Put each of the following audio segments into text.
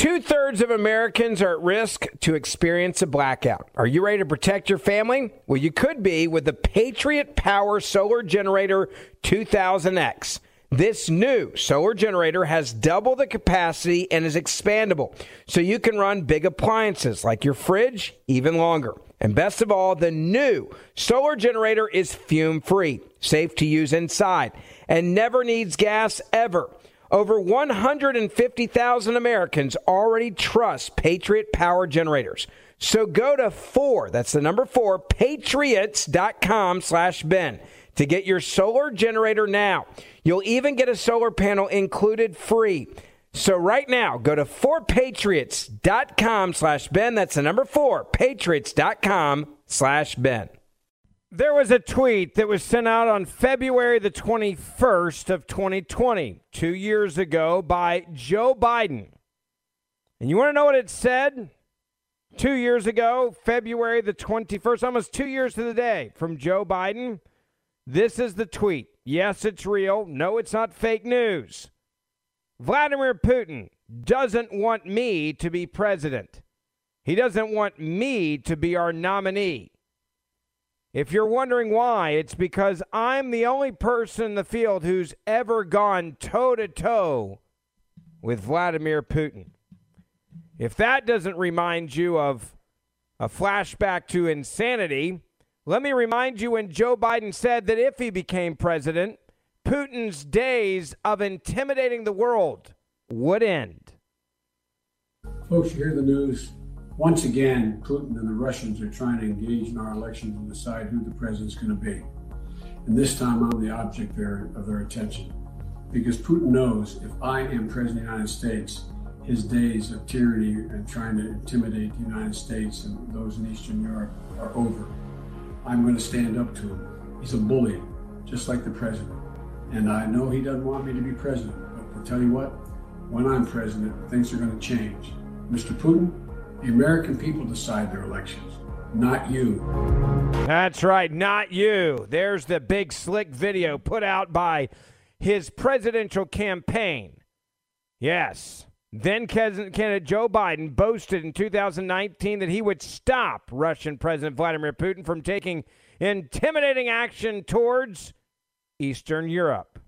2/3 of Americans are at risk to experience a blackout. Are you ready to protect your family? Well, you could be with the Patriot Power Solar Generator 2000X. This new solar generator has double the capacity and is expandable, so you can run big appliances like your fridge even longer. And best of all, the new solar generator is fume-free, safe to use inside, and never needs gas ever. Over 150,000 Americans already trust Patriot Power Generators. So go to that's the number 4, patriots.com/Ben to get your solar generator now. You'll even get a solar panel included free. So right now, go to 4patriots.com/Ben. That's the number 4, patriots.com/Ben. There was a tweet that was sent out on February the 21st of 2020, 2 years ago, by Joe Biden. And you want to know what it said? 2 years ago, February the 21st, almost 2 years to the day, from Joe Biden. This is the tweet. Yes, it's real. No, it's not fake news. Vladimir Putin doesn't want me to be president. He doesn't want me to be our nominee. If you're wondering why, it's because I'm the only person in the field who's ever gone toe-to-toe with Vladimir Putin. If that doesn't remind you of a flashback to insanity, let me remind you when Joe Biden said that if he became president, Putin's days of intimidating the world would end. Folks, you hear the news. Once again, Putin and the Russians are trying to engage in our elections and decide who the president's going to be. And this time I'm the object of their attention. Because Putin knows if I am president of the United States, his days of tyranny and trying to intimidate the United States and those in Eastern Europe are over. I'm going to stand up to him. He's a bully, just like the president. And I know he doesn't want me to be president, but to tell you what, when I'm president, things are going to change. Mr. Putin, the American people decide their elections, not you. That's right, not you. There's the big slick video put out by his presidential campaign. Yes. Then candidate Joe Biden boasted in 2019 that he would stop Russian President Vladimir Putin from taking intimidating action towards Eastern Europe.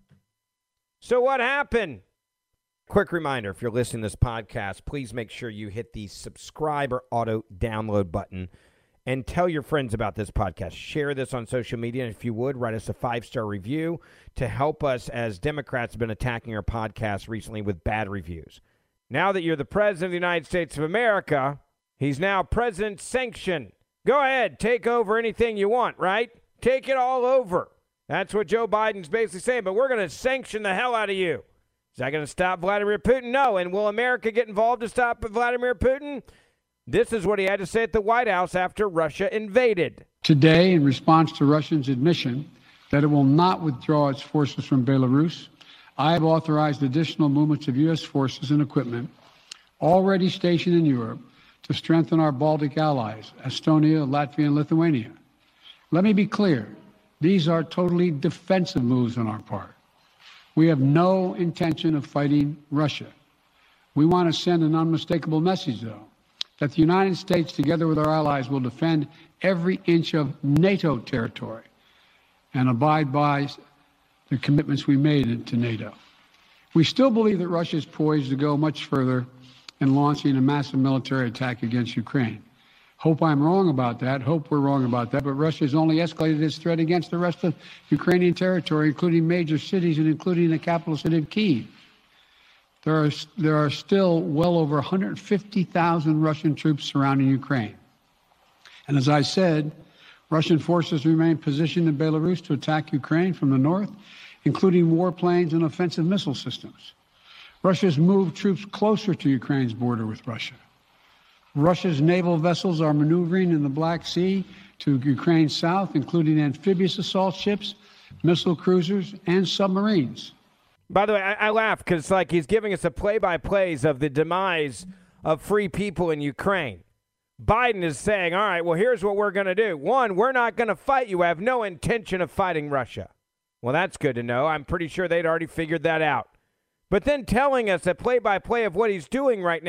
So what happened? Quick reminder, if you're listening to this podcast, please make sure you hit the subscribe or auto-download button and tell your friends about this podcast. Share this on social media, and if you would, write us a 5-star review to help us, as Democrats have been attacking our podcast recently with bad reviews. Now that you're the president of the United States of America, he's now president sanctioned. Go ahead, take over anything you want, right? Take it all over. That's what Joe Biden's basically saying, but we're going to sanction the hell out of you. Is that going to stop Vladimir Putin? No. And will America get involved to stop Vladimir Putin? This is what he had to say at the White House after Russia invaded. Today, in response to Russia's admission that it will not withdraw its forces from Belarus, I have authorized additional movements of U.S. forces and equipment already stationed in Europe to strengthen our Baltic allies, Estonia, Latvia, and Lithuania. Let me be clear. These are totally defensive moves on our part. We have no intention of fighting Russia. We want to send an unmistakable message, though, that the United States, together with our allies, will defend every inch of NATO territory and abide by the commitments we made to NATO. We still believe that Russia is poised to go much further in launching a massive military attack against Ukraine. Hope I'm wrong about that. Hope we're wrong about that. But Russia has only escalated its threat against the rest of Ukrainian territory, including major cities and including the capital city of Kyiv. There are still well over 150,000 Russian troops surrounding Ukraine. And as I said, Russian forces remain positioned in Belarus to attack Ukraine from the north, including warplanes and offensive missile systems. Russia's moved troops closer to Ukraine's border with Russia. Russia's naval vessels are maneuvering in the Black Sea to Ukraine's south, including amphibious assault ships, missile cruisers, and submarines. By the way, I laugh because it's like he's giving us a play-by-plays of the demise of free people in Ukraine. Biden is saying, all right, well, here's what we're going to do. One, we're not going to fight you. I have no intention of fighting Russia. Well, that's good to know. I'm pretty sure they'd already figured that out. But then telling us a play-by-play of what he's doing right now,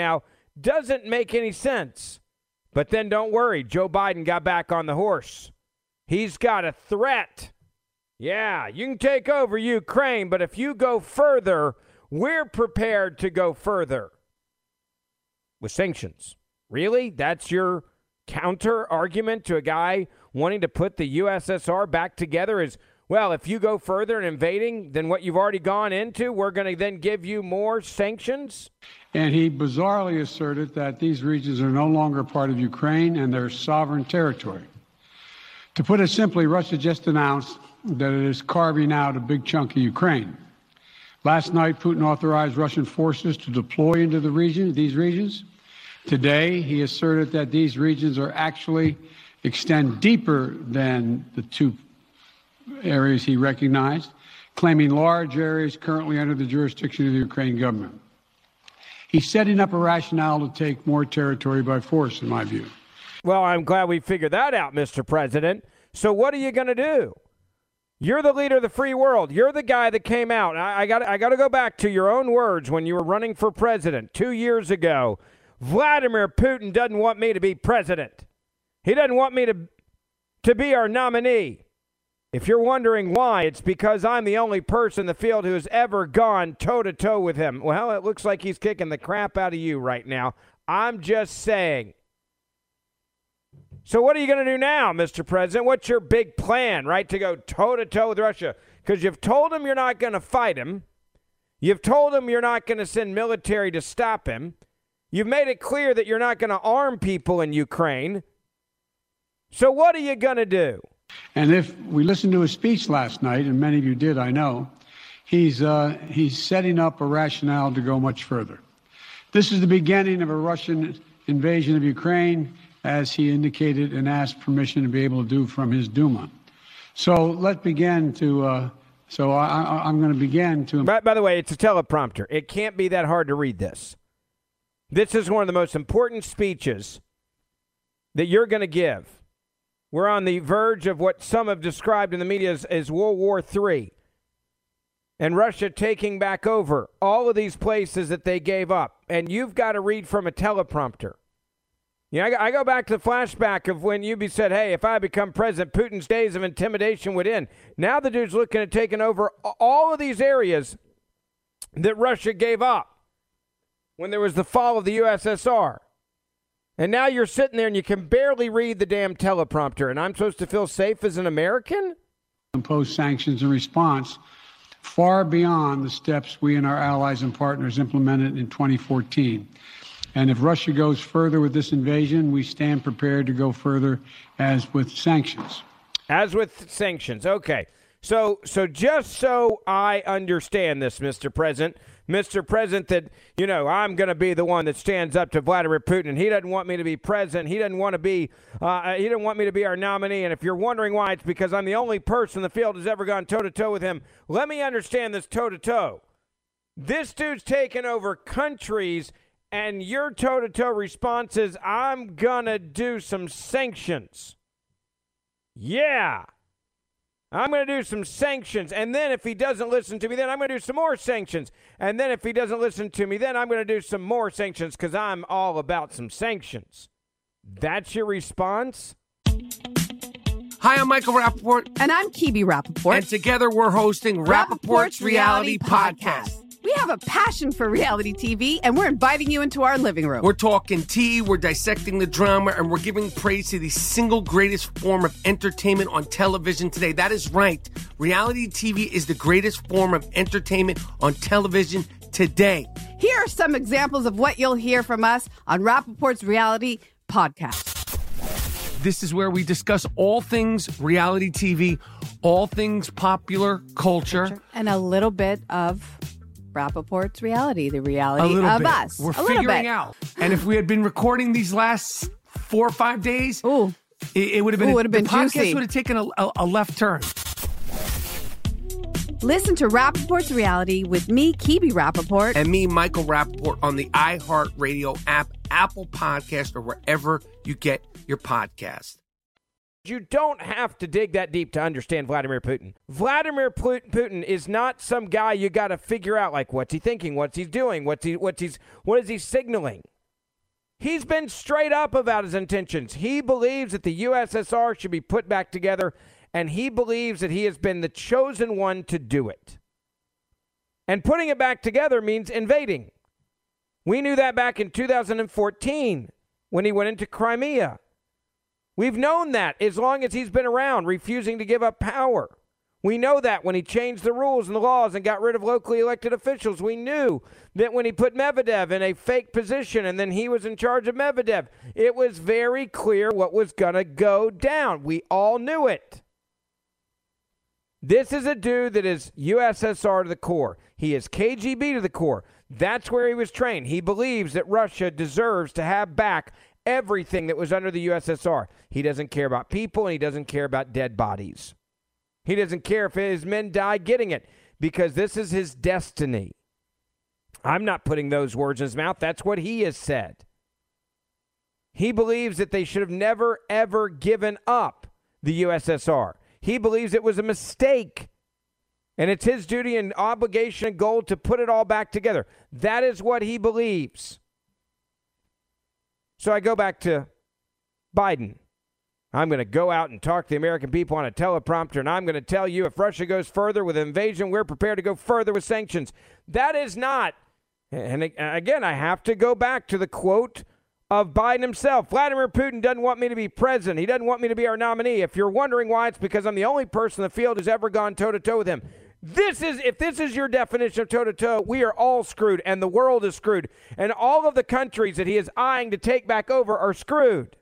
Doesn't make any sense. But then don't worry, Joe Biden got back on the horse. He's got a threat. Yeah, you can take over Ukraine, but if you go further, we're prepared to go further with sanctions. Really? That's your counter argument to a guy wanting to put the USSR back together is, well, if you go further in invading than what you've already gone into, we're going to then give you more sanctions? And he bizarrely asserted that these regions are no longer part of Ukraine and their sovereign territory. To put it simply, Russia just announced that it is carving out a big chunk of Ukraine. Last night, Putin authorized Russian forces to deploy into these regions. Today, he asserted that these regions are actually extend deeper than the two areas he recognized, claiming large areas currently under the jurisdiction of the Ukraine government. He's setting up a rationale to take more territory by force, in my view. Well, I'm glad we figured that out, Mr. President. So what are you going to do? You're the leader of the free world. You're the guy that came out. I got to go back to your own words when you were running for president 2 years ago. Vladimir Putin doesn't want me to be president. He doesn't want me to be our nominee. If you're wondering why, it's because I'm the only person in the field who has ever gone toe-to-toe with him. Well, it looks like he's kicking the crap out of you right now. I'm just saying. So what are you going to do now, Mr. President? What's your big plan, right, to go toe-to-toe with Russia? Because you've told him you're not going to fight him. You've told him you're not going to send military to stop him. You've made it clear that you're not going to arm people in Ukraine. So what are you going to do? And if we listened to his speech last night, and many of you did, I know, he's setting up a rationale to go much further. This is the beginning of a Russian invasion of Ukraine, as he indicated and asked permission to be able to do from his Duma. So let's begin to, I'm going to begin to... By the way, it's a teleprompter. It can't be that hard to read this. This is one of the most important speeches that you're going to give. We're on the verge of what some have described in the media as World War III. And Russia taking back over all of these places that they gave up. And you've got to read from a teleprompter. You know, I go back to the flashback of when you said, hey, if I become president, Putin's days of intimidation would end. Now the dude's looking at taking over all of these areas that Russia gave up when there was the fall of the USSR. And now you're sitting there and you can barely read the damn teleprompter, and I'm supposed to feel safe as an American? Impose sanctions in response far beyond the steps we and our allies and partners implemented in 2014. And if Russia goes further with this invasion, we stand prepared to go further as with sanctions. As with sanctions. Okay. So just so I understand this, Mr. President, that, you know, I'm going to be the one that stands up to Vladimir Putin. He doesn't want me to be president. He doesn't want to be, he didn't want me to be our nominee. And if you're wondering why, it's because I'm the only person in the field who's ever gone toe-to-toe with him. Let me understand this toe-to-toe. This dude's taken over countries, and your toe-to-toe response is, I'm going to do some sanctions. Yeah. I'm going to do some sanctions, and then if he doesn't listen to me, then I'm going to do some more sanctions. And then if he doesn't listen to me, then I'm going to do some more sanctions because I'm all about some sanctions. That's your response? Hi, I'm Michael Rappaport. And I'm Kibi Rappaport. And together we're hosting Rappaport's Reality Podcast. We have a passion for reality TV, and we're inviting you into our living room. We're talking tea, we're dissecting the drama, and we're giving praise to the single greatest form of entertainment on television today. That is right. Reality TV is the greatest form of entertainment on television today. Here are some examples of what you'll hear from us on Rappaport's Reality Podcast. This is where we discuss all things reality TV, all things popular culture. And a little bit of Rappaport's reality, the reality of bit. Us. We're figuring out. And if we had been recording these last 4 or 5 days, it would have been, the podcast juicy. Would have taken a left turn. Listen to Rappaport's Reality with me, Kibi Rappaport. And me, Michael Rappaport, on the iHeartRadio app, Apple Podcast, or wherever you get your podcast. You don't have to dig that deep to understand Vladimir Putin. Vladimir Putin is not some guy you got to figure out, like, what's he thinking, what's he doing, what is he signaling. He's been straight up about his intentions. He believes that the USSR should be put back together, and he believes that he has been the chosen one to do it. And putting it back together means invading. We knew that back in 2014 when he went into Crimea. We've known that as long as he's been around, refusing to give up power. We know that when he changed the rules and the laws and got rid of locally elected officials. We knew that when he put Medvedev in a fake position and then he was in charge of Medvedev, it was very clear what was going to go down. We all knew it. This is a dude that is USSR to the core. He is KGB to the core. That's where he was trained. He believes that Russia deserves to have back everything that was under the USSR. He doesn't care about people, and he doesn't care about dead bodies. He doesn't care if his men die getting it, because this is his destiny. I'm not putting those words in his mouth. That's what he has said. He believes that they should have never, ever given up the USSR. He believes it was a mistake, and it's his duty and obligation and goal to put it all back together. That is what he believes. So I go back to Biden. I'm going to go out and talk to the American people on a teleprompter, and I'm going to tell you if Russia goes further with invasion, we're prepared to go further with sanctions. That is not, and again, I have to go back to the quote of Biden himself. Vladimir Putin doesn't want me to be president. He doesn't want me to be our nominee. If you're wondering why, it's because I'm the only person in the field who's ever gone toe-to-toe with him. If this is your definition of toe-to-toe, we are all screwed, and the world is screwed. And all of the countries that he is eyeing to take back over are screwed.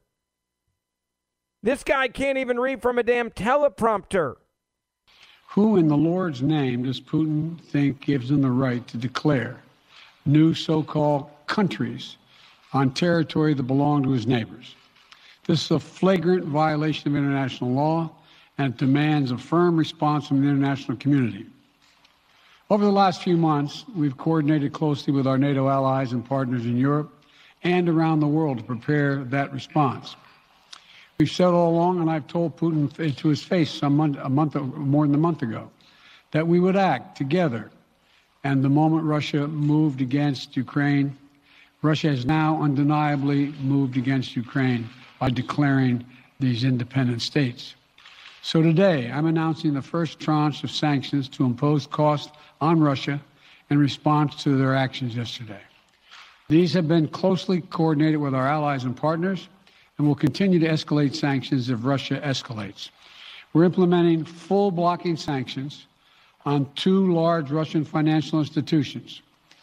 This guy can't even read from a damn teleprompter. Who in the Lord's name does Putin think gives him the right to declare new so-called countries on territory that belong to his neighbors? This is a flagrant violation of international law and demands a firm response from the international community. Over the last few months, we've coordinated closely with our NATO allies and partners in Europe and around the world to prepare that response. We've said all along, and I've told Putin to his face more than a month ago, that we would act together. And the moment Russia moved against Ukraine, Russia has now undeniably moved against Ukraine by declaring these independent states. So today, I'm announcing the first tranche of sanctions to impose costs on Russia in response to their actions yesterday. These have been closely coordinated with our allies and partners, and will continue to escalate sanctions if Russia escalates. We're implementing full blocking sanctions on two large Russian financial institutions,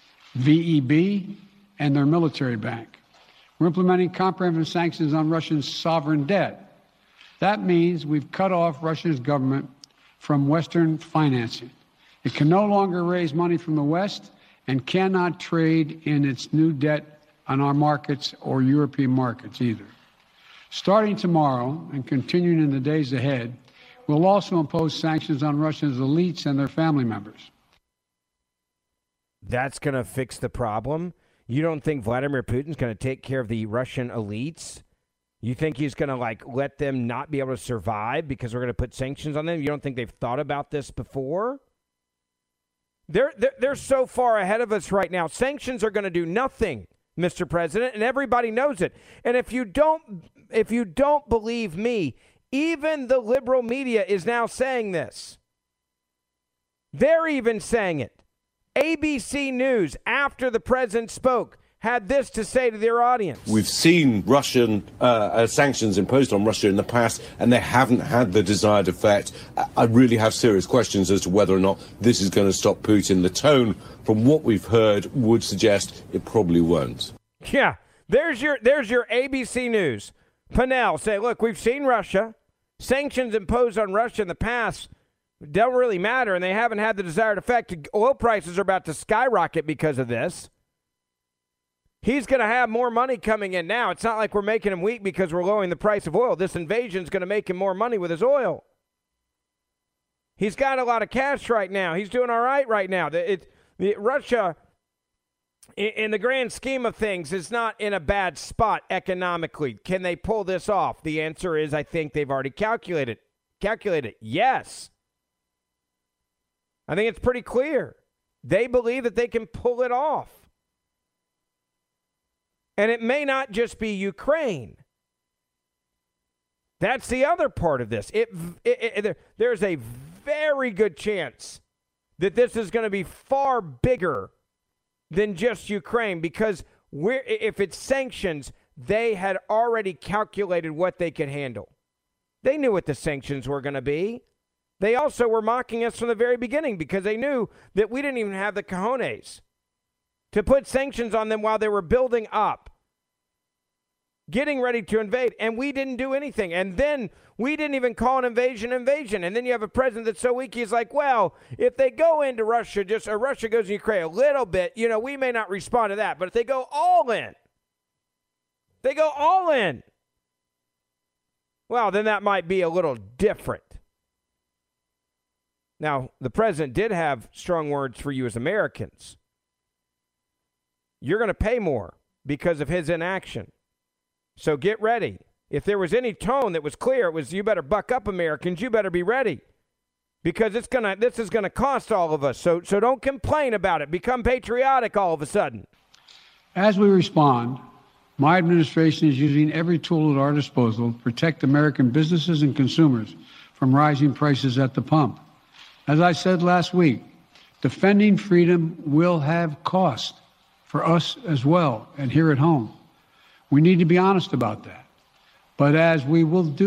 VEB and their military bank. We're implementing comprehensive sanctions on Russia's sovereign debt. That means we've cut off Russia's government from Western financing. It can no longer raise money from the West and cannot trade in its new debt on our markets or European markets either. Starting tomorrow and continuing in the days ahead, we'll also impose sanctions on Russia's elites and their family members. That's going to fix the problem? You don't think Vladimir Putin's going to take care of the Russian elites? You think he's going to let them not be able to survive because we're going to put sanctions on them? You don't think they've thought about this before? They're so far ahead of us right now. Sanctions are going to do nothing, Mr. President, and everybody knows it. And if you don't believe me, even the liberal media is now saying this. They're even saying it. ABC News, after the president spoke, had this to say to their audience. We've seen Russian sanctions imposed on Russia in the past, and they haven't had the desired effect. I really have serious questions as to whether or not this is going to stop Putin. The tone from what we've heard would suggest it probably won't. Yeah, there's your ABC News. Panel say, look, we've seen Russia. Sanctions imposed on Russia in the past don't really matter, and they haven't had the desired effect. Oil prices are about to skyrocket because of this. He's going to have more money coming in now. It's not like we're making him weak because we're lowering the price of oil. This invasion is going to make him more money with his oil. He's got a lot of cash right now. He's doing all right now. Russia, in the grand scheme of things, is not in a bad spot economically. Can they pull this off? The answer is I think they've already calculated. Yes. I think it's pretty clear. They believe that they can pull it off. And it may not just be Ukraine. That's the other part of this. There's a very good chance that this is going to be far bigger than just Ukraine, because if it's sanctions, they had already calculated what they could handle. They knew what the sanctions were going to be. They also were mocking us from the very beginning because they knew that we didn't even have the cojones to put sanctions on them while they were building up, getting ready to invade, and we didn't do anything. And then we didn't even call an invasion. And then you have a president that's so weak, he's like, well, if they go into Russia, Russia goes to Ukraine a little bit, we may not respond to that. But if they go all in, well, then that might be a little different. Now, the president did have strong words for you as Americans. You're going to pay more because of his inaction. So get ready. If there was any tone that was clear, it was, you better buck up, Americans. You better be ready, because this is going to cost all of us. So don't complain about it. Become patriotic all of a sudden. As we respond, my administration is using every tool at our disposal to protect American businesses and consumers from rising prices at the pump. As I said last week, defending freedom will have cost for us as well, and here at home. We need to be honest about that. But as we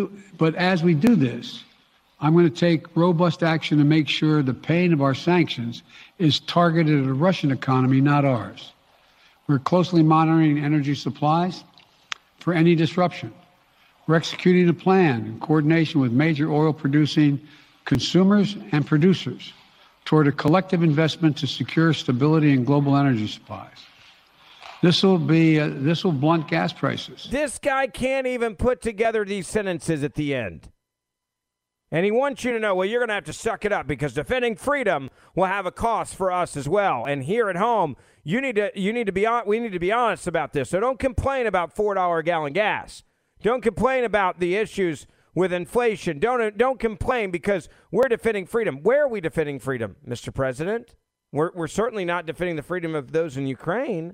do this, I'm going to take robust action to make sure the pain of our sanctions is targeted at the Russian economy, not ours. We're closely monitoring energy supplies for any disruption. We're executing a plan in coordination with major oil-producing consumers and producers toward a collective investment to secure stability in global energy supplies. This will blunt gas prices. This guy can't even put together these sentences at the end. And he wants you to know, well, you're going to have to suck it up because defending freedom will have a cost for us as well. And here at home, we need to be honest about this. So don't complain about $4 a gallon gas. Don't complain about the issues with inflation. Don't complain because we're defending freedom. Where are we defending freedom, Mr. President? We're certainly not defending the freedom of those in Ukraine.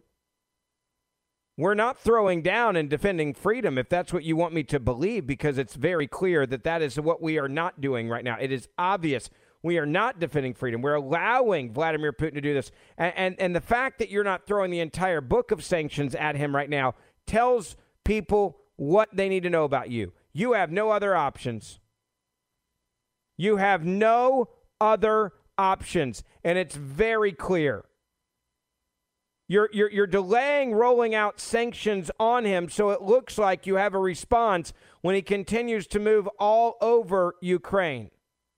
We're not throwing down and defending freedom, if that's what you want me to believe, because it's very clear that is what we are not doing right now. It is obvious we are not defending freedom. We're allowing Vladimir Putin to do this. And the fact that you're not throwing the entire book of sanctions at him right now tells people what they need to know about you. You have no other options. You have no other options, and it's very clear. You're delaying rolling out sanctions on him so it looks like you have a response when he continues to move all over Ukraine.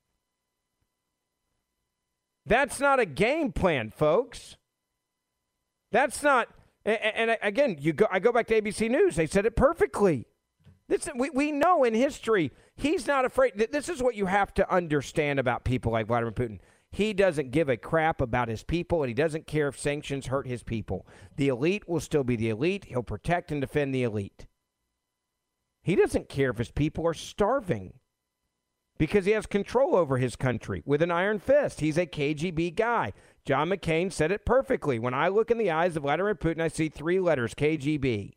That's not a game plan, folks. That's not. And again, I go back to ABC News. They said it perfectly. We know in history he's not afraid. This is what you have to understand about people like Vladimir Putin. He doesn't give a crap about his people, and he doesn't care if sanctions hurt his people. The elite will still be the elite. He'll protect and defend the elite. He doesn't care if his people are starving because he has control over his country with an iron fist. He's a KGB guy. John McCain said it perfectly. When I look in the eyes of Vladimir Putin, I see 3 letters, KGB.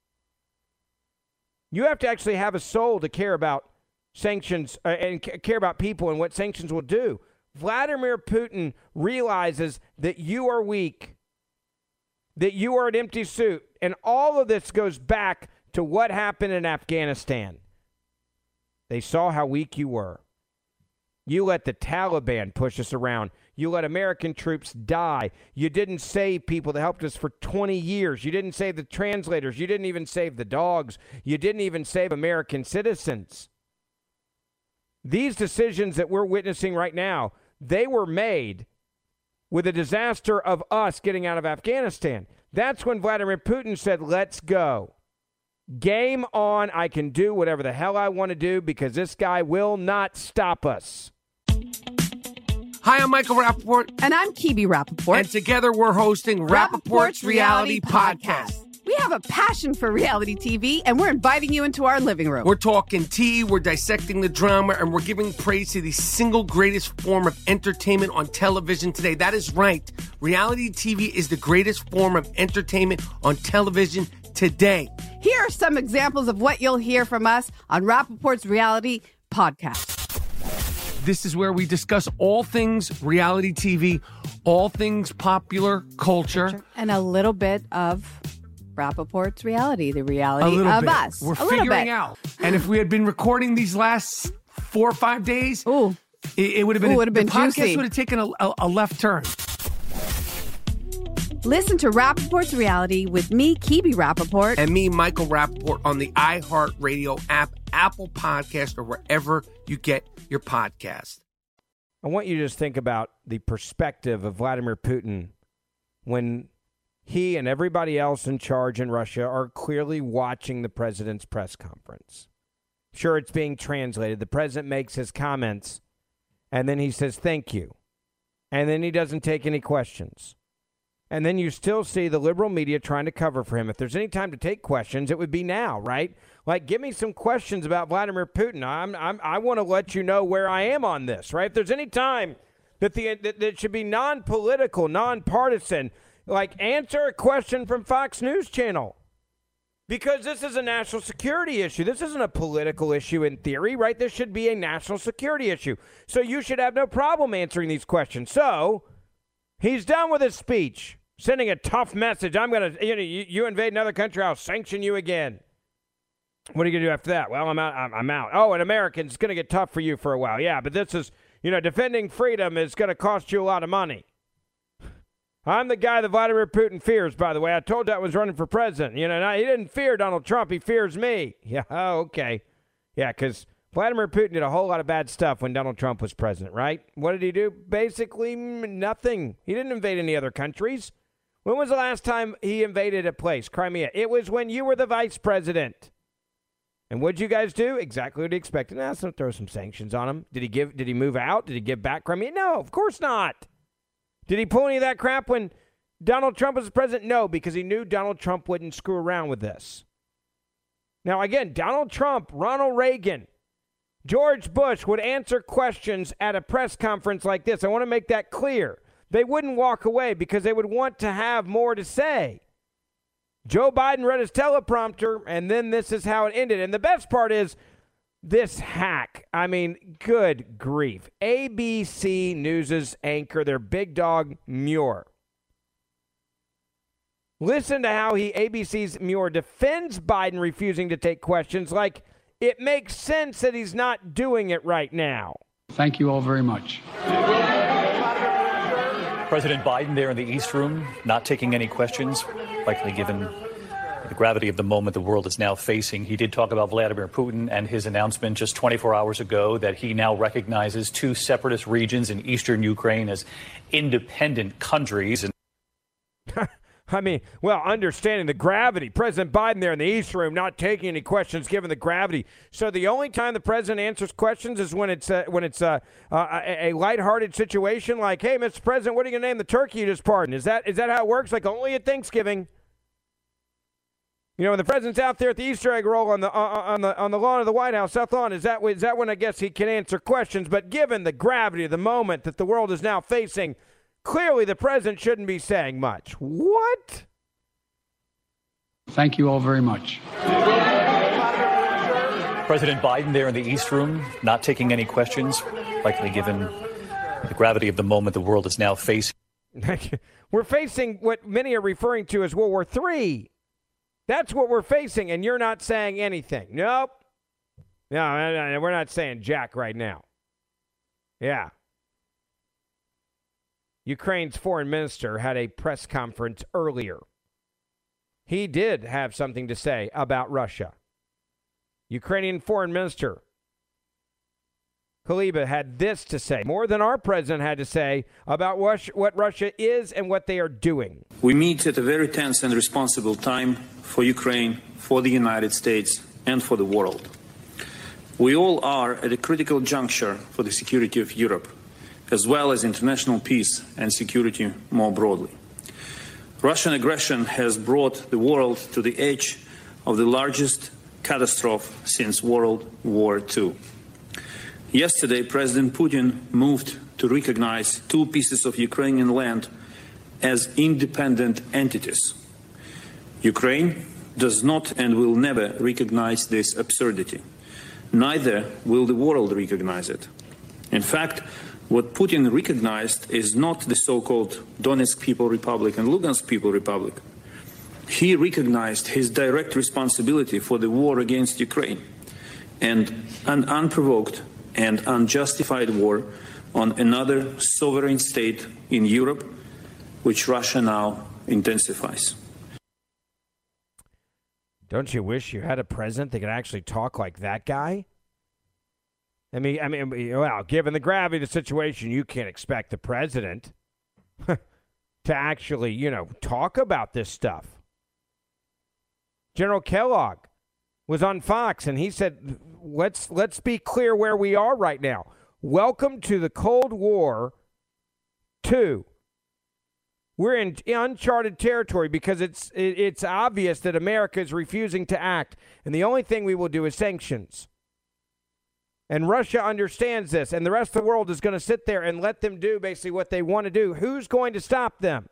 You have to actually have a soul to care about sanctions and care about people and what sanctions will do. Vladimir Putin realizes that you are weak, that you are an empty suit, and all of this goes back to what happened in Afghanistan. They saw how weak you were. You let the Taliban push us around. You let American troops die. You didn't save people that helped us for 20 years. You didn't save the translators. You didn't even save the dogs. You didn't even save American citizens. These decisions that we're witnessing right now, they were made with a disaster of us getting out of Afghanistan. That's when Vladimir Putin said, let's go. Game on. I can do whatever the hell I want to do because this guy will not stop us. Hi, I'm Michael Rappaport. And I'm Kibi Rappaport. And together we're hosting Rappaport's Reality Podcast. We have a passion for reality TV, and we're inviting you into our living room. We're talking tea, we're dissecting the drama, and we're giving praise to the single greatest form of entertainment on television today. That is right. Reality TV is the greatest form of entertainment on television, today. Here are some examples of what you'll hear from us on Rappaport's Reality Podcast. This is where we discuss all things reality TV, all things popular culture. And a little bit of Rappaport's reality, the reality of bit. us. We're figuring out. And if we had been recording these last 4 or 5 days, it would have been, the podcast juicy. would have taken a left turn. Listen to Rappaport's Reality with me, Kibi Rappaport. And me, Michael Rappaport, on the iHeartRadio app, Apple Podcast, or wherever you get your podcast. I want you to just think about the perspective of Vladimir Putin when he and everybody else in charge in Russia are clearly watching the president's press conference. Sure, it's being translated. The president makes his comments, and then he says, thank you. And then he doesn't take any questions. And then you still see the liberal media trying to cover for him. If there's any time to take questions, it would be now, right? Like, give me some questions about Vladimir Putin. I want to let you know where I am on this, right? If there's any time that that should be non-political, non-partisan, like, answer a question from Fox News Channel. Because this is a national security issue. This isn't a political issue in theory, right? This should be a national security issue. So you should have no problem answering these questions. So he's done with his speech, sending a tough message. I'm going to, you invade another country, I'll sanction you again. What are you going to do after that? Well, I'm out. I'm out. Oh, and Americans, it's going to get tough for you for a while. Yeah, but this is, defending freedom is going to cost you a lot of money. I'm the guy that Vladimir Putin fears, by the way. I told you I was running for president. He didn't fear Donald Trump. He fears me. Yeah, okay. Yeah, because Vladimir Putin did a whole lot of bad stuff when Donald Trump was president, right? What did he do? Basically nothing. He didn't invade any other countries. When was the last time he invaded a place, Crimea? It was when you were the vice president. And what'd you guys do? Exactly what he expected. Now, let's throw some sanctions on him. Did he move out? Did he give back Crimea? No, of course not. Did he pull any of that crap when Donald Trump was president? No, because he knew Donald Trump wouldn't screw around with this. Now, again, Donald Trump, Ronald Reagan, George Bush would answer questions at a press conference like this. I want to make that clear. They wouldn't walk away because they would want to have more to say. Joe Biden read his teleprompter, and then this is how it ended. And the best part is this hack. I mean, good grief. ABC News' anchor, their big dog, Muir. Listen to how ABC's Muir defends Biden refusing to take questions like it makes sense that he's not doing it right now. Thank you all very much. President Biden there in the East Room, not taking any questions, likely given the gravity of the moment the world is now facing. He did talk about Vladimir Putin and his announcement just 24 hours ago that he now recognizes 2 separatist regions in eastern Ukraine as independent countries. I mean, well, understanding the gravity. President Biden there in the East Room not taking any questions given the gravity. So the only time the president answers questions is when it's a lighthearted situation like, hey, Mr. President, what are you going to name the turkey you just pardoned? Is that how it works? Like only at Thanksgiving? When the president's out there at the Easter egg roll on the lawn of the White House, South Lawn, is that when I guess he can answer questions? But given the gravity of the moment that the world is now facing, clearly the president shouldn't be saying much. What? Thank you all very much. President Biden there in the East Room, not taking any questions, likely given the gravity of the moment the world is now facing. We're facing what many are referring to as World War III. That's what we're facing, and you're not saying anything. Nope. No, we're not saying jack right now. Yeah. Ukraine's foreign minister had a press conference earlier. He did have something to say about Russia. Ukrainian foreign minister Kuleba had this to say, more than our president had to say about what Russia is and what they are doing. We meet at a very tense and responsible time for Ukraine, for the United States, and for the world. We all are at a critical juncture for the security of Europe, as well as international peace and security more broadly. Russian aggression has brought the world to the edge of the largest catastrophe since World War II. Yesterday, President Putin moved to recognize 2 pieces of Ukrainian land as independent entities. Ukraine does not and will never recognize this absurdity. Neither will the world recognize it. In fact, what Putin recognized is not the so-called Donetsk People Republic and Lugansk People Republic. He recognized his direct responsibility for the war against Ukraine and an unprovoked and unjustified war on another sovereign state in Europe, which Russia now intensifies. Don't you wish you had a president that could actually talk like that guy? I mean, well, given the gravity of the situation, you can't expect the president to actually, talk about this stuff. General Kellogg was on Fox, and he said, let's be clear where we are right now. Welcome to the Cold War 2. We're in uncharted territory because it's obvious that America is refusing to act, and the only thing we will do is sanctions. And Russia understands this, and the rest of the world is going to sit there and let them do basically what they want to do. Who's going to stop them?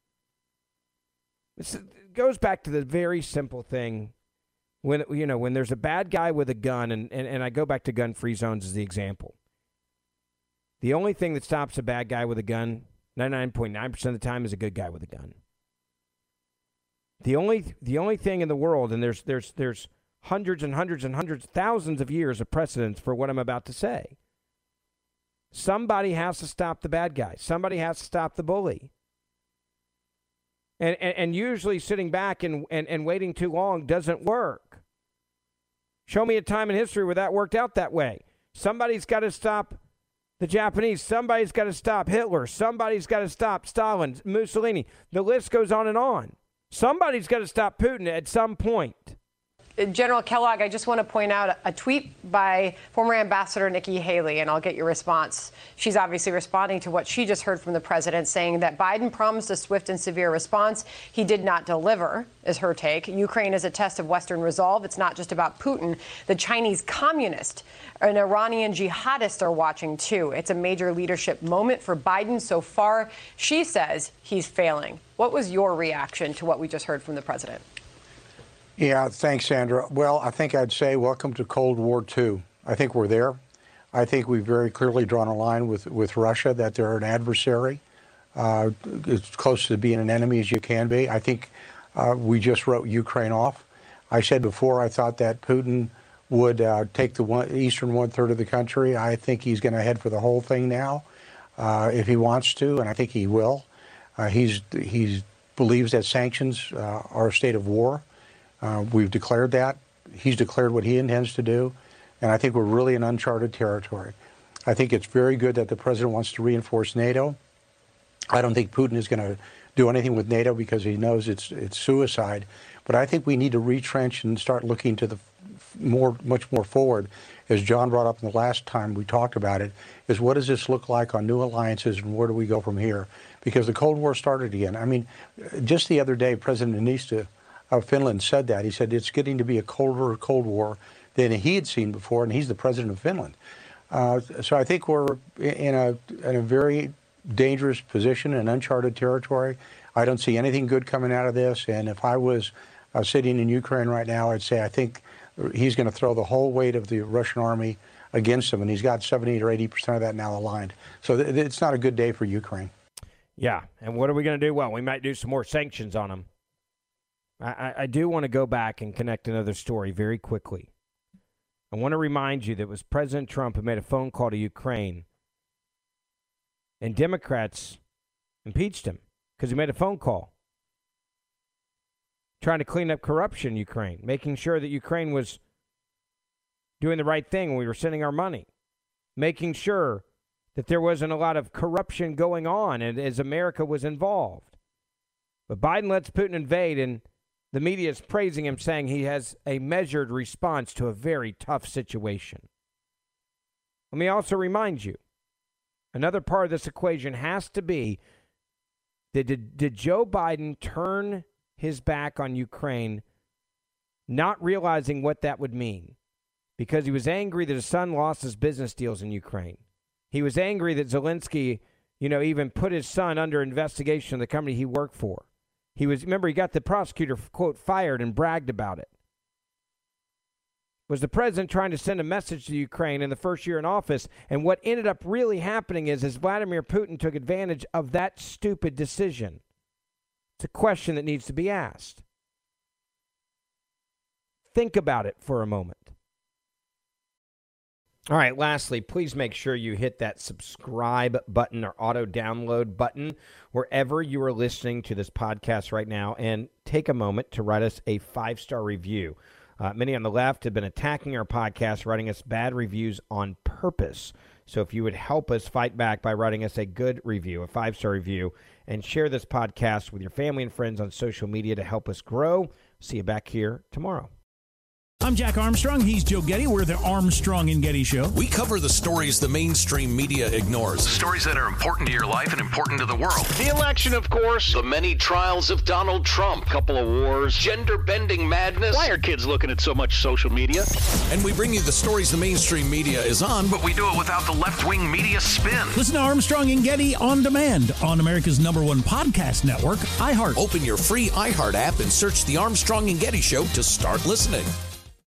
It goes back to the very simple thing. When there's a bad guy with a gun, and I go back to gun-free zones as the example. The only thing that stops a bad guy with a gun 99.9% of the time is a good guy with a gun. The only thing in the world, and there's hundreds and hundreds and hundreds, thousands of years of precedence for what I'm about to say. Somebody has to stop the bad guy. Somebody has to stop the bully. And usually sitting back and waiting too long doesn't work. Show me a time in history where that worked out that way. Somebody's got to stop the Japanese. Somebody's got to stop Hitler. Somebody's got to stop Stalin, Mussolini. The list goes on and on. Somebody's got to stop Putin at some point. General Kellogg, I just want to point out a tweet by former Ambassador Nikki Haley, and I'll get your response. She's obviously responding to what she just heard from the president, saying that Biden promised a swift and severe response. He did not deliver, is her take. Ukraine is a test of Western resolve. It's not just about Putin. The Chinese communist and Iranian jihadists are watching, too. It's a major leadership moment for Biden so far. She says he's failing. What was your reaction to what we just heard from the president? Yeah, thanks, Sandra. Well, I think I'd say welcome to Cold War II. I think we're there. I think we've very clearly drawn a line with Russia, that they're an adversary, as close to being an enemy as you can be. I think we just wrote Ukraine off. I said before I thought that Putin would take the eastern one-third of the country. I think he's going to head for the whole thing now if he wants to, and I think he will. He believes that sanctions are a state of war. We've declared that. He's declared what he intends to do. And I think we're really in uncharted territory. I think it's very good that the president wants to reinforce NATO. I don't think Putin is going to do anything with NATO because he knows it's suicide. But I think we need to retrench and start looking to the much more forward. As John brought up in the last time we talked about it, is what does this look like on new alliances and where do we go from here? Because the Cold War started again. I mean, just the other day, President Niinistö of Finland said that. He said it's getting to be a colder Cold War than he had seen before, and he's the president of Finland. So I think we're in a very dangerous position in uncharted territory. I don't see anything good coming out of this, and if I was sitting in Ukraine right now, I'd say I think he's going to throw the whole weight of the Russian army against him, and he's got 70 or 80% of that now aligned. So it's not a good day for Ukraine. Yeah, and what are we going to do? Well, we might do some more sanctions on them. I do want to go back and connect another story very quickly. I want to remind you that it was President Trump who made a phone call to Ukraine, and Democrats impeached him because he made a phone call trying to clean up corruption in Ukraine, making sure that Ukraine was doing the right thing when we were sending our money, making sure that there wasn't a lot of corruption going on and as America was involved. But Biden lets Putin invade, and the media is praising him, saying he has a measured response to a very tough situation. Let me also remind you, another part of this equation has to be that did Joe Biden turn his back on Ukraine, not realizing what that would mean? Because he was angry that his son lost his business deals in Ukraine. He was angry that Zelensky, even put his son under investigation of the company he worked for. Remember, he got the prosecutor, quote, fired and bragged about it. Was the president trying to send a message to Ukraine in the first year in office? And what ended up really happening is Vladimir Putin took advantage of that stupid decision. It's a question that needs to be asked. Think about it for a moment. All right, lastly, please make sure you hit that subscribe button or auto-download button wherever you are listening to this podcast right now, and take a moment to write us a 5-star review. Many on the left have been attacking our podcast, writing us bad reviews on purpose. So if you would help us fight back by writing us a good review, a 5-star review, and share this podcast with your family and friends on social media to help us grow. See you back here tomorrow. I'm Jack Armstrong. He's Joe Getty. We're the Armstrong and Getty Show. We cover the stories the mainstream media ignores. Stories that are important to your life and important to the world. The election, of course. The many trials of Donald Trump. Couple of wars. Gender-bending madness. Why are kids looking at so much social media? And we bring you the stories the mainstream media is on, but we do it without the left-wing media spin. Listen to Armstrong and Getty on demand on America's #1 podcast network, iHeart. Open your free iHeart app and search the Armstrong and Getty Show to start listening.